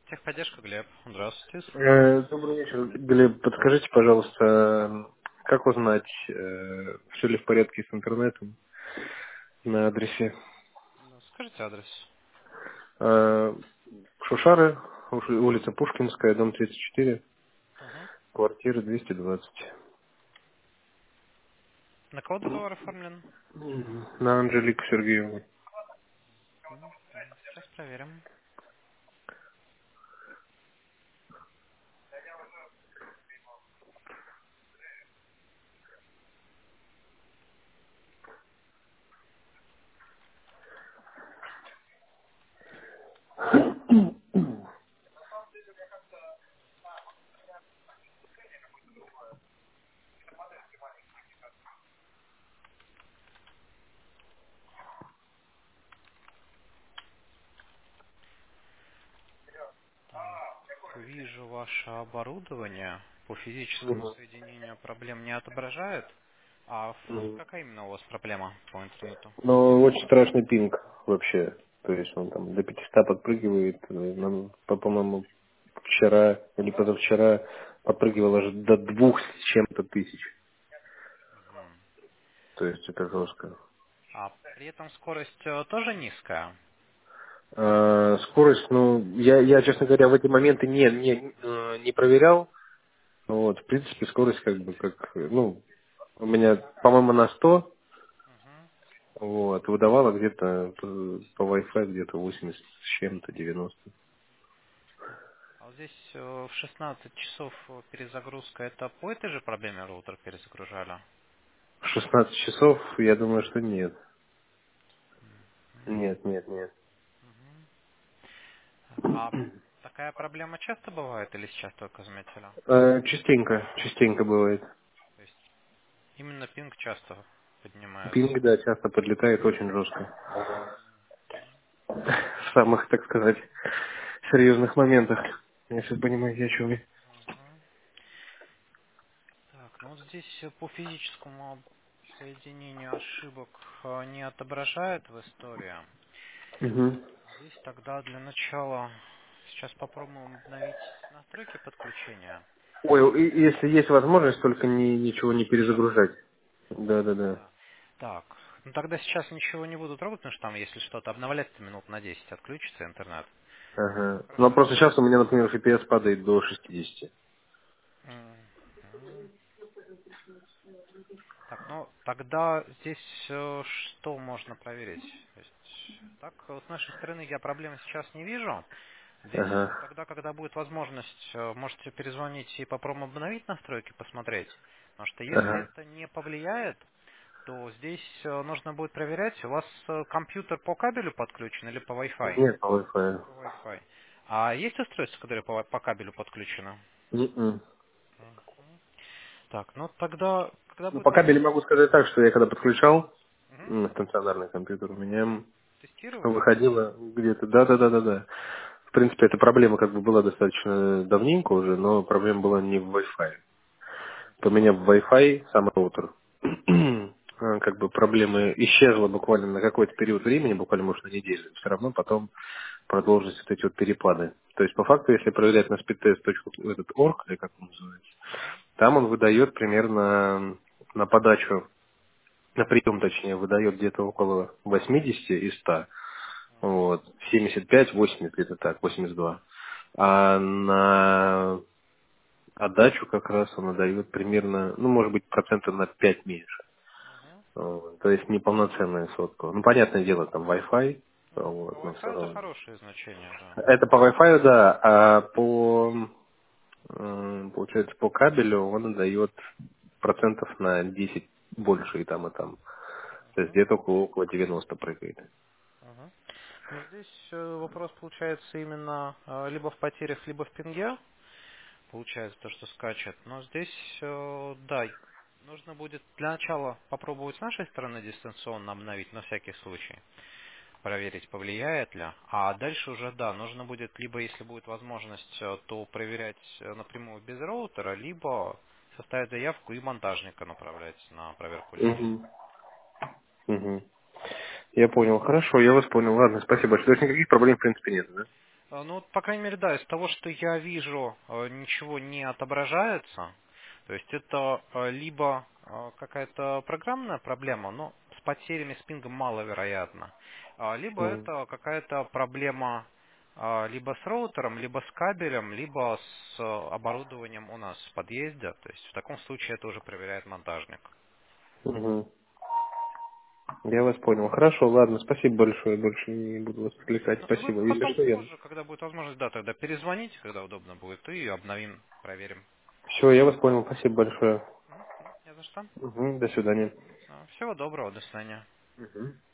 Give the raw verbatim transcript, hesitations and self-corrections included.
Техподдержка, Глеб. Здравствуйте, слушаю Э, вас. Добрый вечер. Глеб, подскажите, пожалуйста, как узнать, все ли в порядке с интернетом на адресе Ну, скажите адрес. э, Шушары, уж- улица Пушкинская, дом тридцать четыре, Угу. квартира двести двадцать. На кого договор оформлен? Мгм. На Анжелику Сергеевну. Мгм. Сейчас проверим. Так, вижу ваше оборудование. По физическому Мгм. соединению проблем не отображает. А в- Мгм. какая именно у вас проблема по интернету? Но очень страшный пинг вообще. То есть он там до пятисот подпрыгивает. э, Нам, по- по-моему, вчера или позавчера подпрыгивал аж до двух с чем-то тысяч. Мгм. То есть это жестко. А при этом скорость э, тоже низкая? А, скорость, ну, я, я, честно говоря, в эти моменты не, не, э, не проверял. Вот, в принципе, скорость как бы как, э, ну, у меня, по-моему, на сто, Мгм. вот, выдавала где-то э, по Wi-Fi где-то восемьдесят с чем-то, девяносто. А вот здесь э, в шестнадцать часов э, перезагрузка. Это по этой же проблеме роутер перезагружали? шестнадцать часов, я думаю, что нет. Мгм. Нет, нет, нет. Мгм. Так, а такая проблема часто бывает или сейчас только заметили? Э, частенько, частенько бывает. То есть именно пинг часто поднимается. Пинг, да, часто подлетает очень жестко. В самых, так сказать, серьезных моментах. Если понимаете, о чем я. Мгм. Так, ну вот здесь э, по физическому соединению ошибок э, не отображает в истории. Мгм. Здесь тогда для начала сейчас попробуем обновить настройки подключения. Ой, и- если есть возможность, только ни, ничего не Сейчас. перезагружать. Да, да, да. Да. Так, ну тогда сейчас ничего не буду трогать, потому что там, если что-то обновляется, минут на десять отключится интернет. Ага. Но Хорошо. просто сейчас у меня, например, эф пи эс падает до шестидесяти. Мгм. Так, ну тогда здесь э, что можно проверить? То есть, так, э, с нашей стороны я проблемы сейчас не вижу. Здесь э, Ага. тогда, когда будет возможность, э, можете перезвонить и попробуем обновить настройки, посмотреть. Потому что если Ага. это не повлияет, то здесь э, нужно будет проверять, у вас э, компьютер по кабелю подключен или по Wi-Fi? Нет, по Wi-Fi. По Wi-Fi. А есть устройства, которые по, по кабелю подключены? М-м. Мгм. Так, ну тогда, когда Ну, будет по кабелю возможность... могу сказать так, что я когда подключал Мгм. м, стационарный компьютер, у меня Тестировали? выходило где-то, да, да, да, да, да. В принципе, эта проблема как бы была достаточно давненько уже, но проблема была не в Wi-Fi. Поменяв Wi-Fi, сам роутер, э, как бы проблема исчезла буквально на какой-то период времени, буквально, может, на неделю. Все равно потом продолжились вот эти вот перепады. То есть, по факту, если проверять на speedtest точка орг, или как он называется, там он выдает примерно на подачу, на прием, точнее, выдает где-то около восьмидесяти и ста. Вот. семьдесят пять, восемьдесят где-то так, восемьдесят два. А на отдачу как раз он выдает примерно, ну, может быть, процентов на пять меньше. Мгм. Вот. То есть неполноценная сотка. Ну, понятное дело, там Wi-Fi, Ну, по вот, но все Wi-Fi это равно. хорошее значение, да. Это по Wi-Fi, да, а по, м, получается, по кабелю он дает процентов на десять больше и там, и там. То есть Мгм. где-то около, около девяносто прыгает. Мгм. Ну, здесь э, вопрос получается именно э, либо в потерях, либо в пинге. Получается то, что скачет. Но здесь, э, да, нужно будет для начала попробовать с нашей стороны дистанционно обновить на всякий случай. Проверить, повлияет ли. А дальше уже, да, нужно будет, либо если будет возможность, э, то проверять э, напрямую без роутера, либо составить заявку и монтажника направлять на проверку линии. Угу. Угу. Я понял. Хорошо, я вас понял. Ладно, спасибо большое. То есть никаких проблем в принципе нет, да? А, Ну, вот, по крайней мере, да, из того, что я вижу, э, ничего не отображается. То есть это э, либо э, какая-то программная проблема, но с потерями с пингом маловероятно, а, либо Мгм. это какая-то проблема а, либо с роутером, либо с кабелем, либо с э, оборудованием у нас в подъезде. То есть в таком случае это уже проверяет монтажник. Мгм. Я вас понял. Хорошо, ладно, спасибо большое, больше не буду вас отвлекать. Ну, вы Спасибо. Если потом что, я... позже, когда будет возможность, да, тогда перезвоните, когда удобно будет, и обновим, проверим. Все, я вас понял. Спасибо большое. Мгм, мгм, Не за что. Мгм. До свидания. А, Всего доброго, до свидания. Мгм.